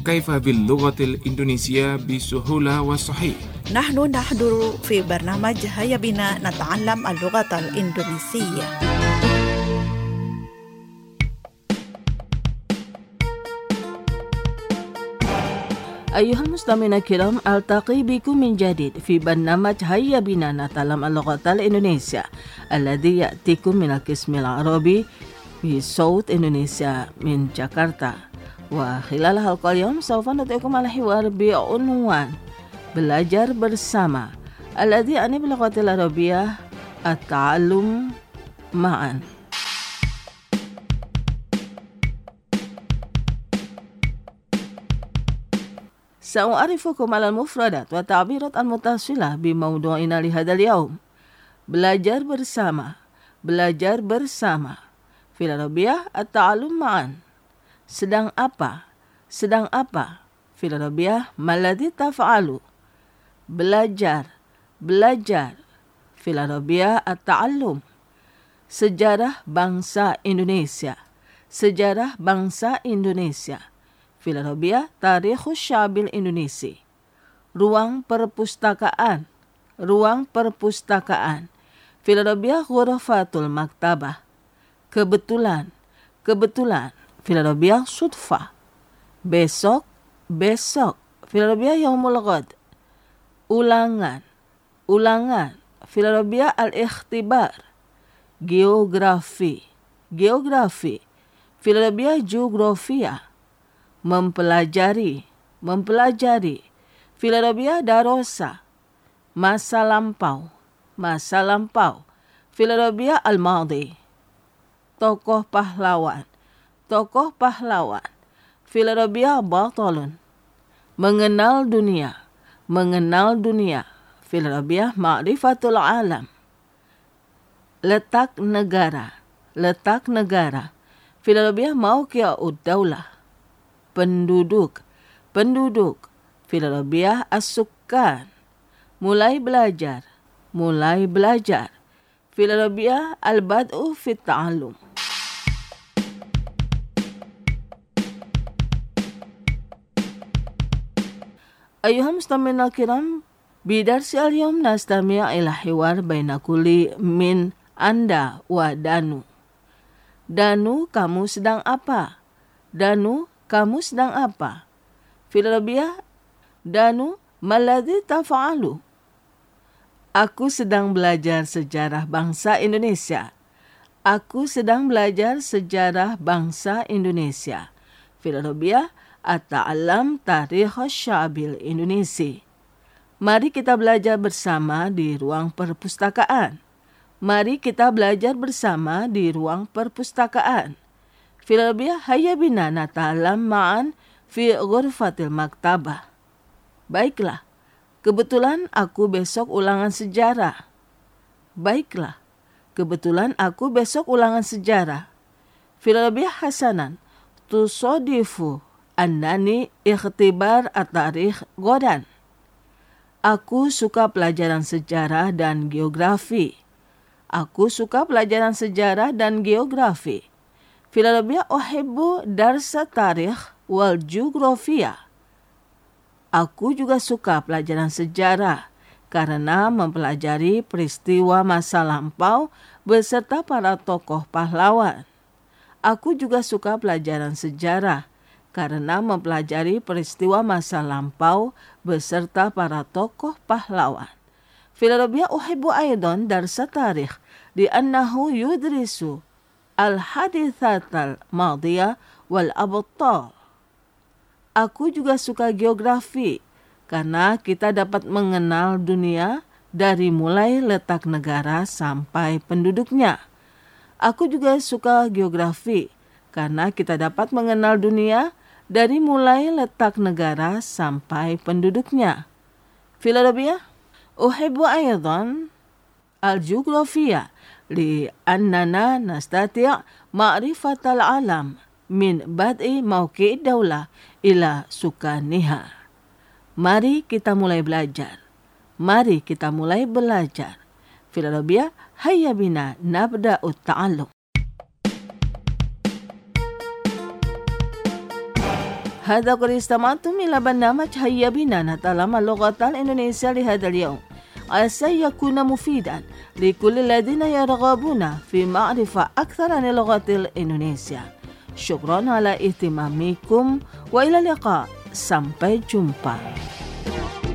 كيف باللغة الإندونيسية بسهولة وصحيح؟ نحن نحضر في برنامج هيا بنا نتعلم اللغة الإندونيسية. أيها المستمعين الكرام، ألتقي بكم من جديد في برنامج هيا بنا نتعلم اللغة الإندونيسية الذي يأتيكم من القسم العربي بصوت إندونيسيا من جاكرتا. وخلال حلقة اليوم سوف نطلقكم على حوار بعنوان belajar bersama الذي يعني باللغة العربية التعلم معا. سأعرفكم على المفردات والتعبيرات المتصلة بموضوعنا لهذا اليوم. belajar bersama في العربية التعلم معا. sedang apa في العربية ما الذي تفعل. belajar في العربية التعلم. sejarah bangsa Indonesia في العربية تاريخ الشعب الإندونيسي. ruang perpustakaan في العربية غرفة المكتبة. kebetulan في العربية صدفة. besok في العربية يوم الغد. ulangan في العربية الاختبار. geografi في العربية جغرافيا. mempelajari في العربية darosa. masa lampau في العربية الماضي. tokoh pahlawan في العربية بطل. mengenal dunia في العربية معرفة العالم. letak negara في العربية موقع الدولة. penduduk في العربية السكان. mulai belajar في العربية البدء في التعلم. أيها المستمعين الكرام، بدرس اليوم نستمع إلى حوار بين كل من Anda wa Danu. Danu, kamu sedang apa? في العربية Danu, maladhi tafa'alu. Aku sedang belajar sejarah bangsa Indonesia. في العربية At-ta'allam tarikh syabil Indonesi. Mari kita belajar bersama di ruang perpustakaan. Fil Arabiyah hayya bina nata'allam ma'an fi ghurfatil maktabah. Baiklah, kebetulan aku besok ulangan sejarah. Fil Arabiyah hasanan tusodifu annani ikhtibar at-tarikh godan. Aku suka pelajaran sejarah dan geografi. Fil Arabiyah uhibbu darsa tarikh wal geografia. Aku juga suka pelajaran sejarah karena mempelajari peristiwa masa lampau beserta para tokoh pahlawan. Aku juga suka pelajaran sejarah karena mempelajari peristiwa masa lampau beserta para tokoh pahlawan. Fil Arabiyah uhibbu aidan darsa tarikh li'annahu yudrisu al-hadithatal madiyah wal abtal. Aku juga suka geografi karena kita dapat mengenal dunia dari mulai letak negara sampai penduduknya. Aku juga suka geografi karena kita dapat mengenal dunia dari mulai letak negara sampai penduduknya. Fil Arabiyah uhibbu aidan al-geografia li'annana nastati' ma'rifatal alam min bad'i mauqi'id daulah ila sukaniha. Mari kita mulai belajar. Fil Arabiyah hayya bina nabda'ut ta'allum. هذا قد استمعتم إلى برنامج هيا بنا نتعلم اللغة الإندونيسية لهذا اليوم. سيكون مفيدا لكل الذين يرغبون في معرفة أكثر عن اللغة الإندونيسية. شكرا على اهتمامكم وإلى اللقاء. Sampai jumpa.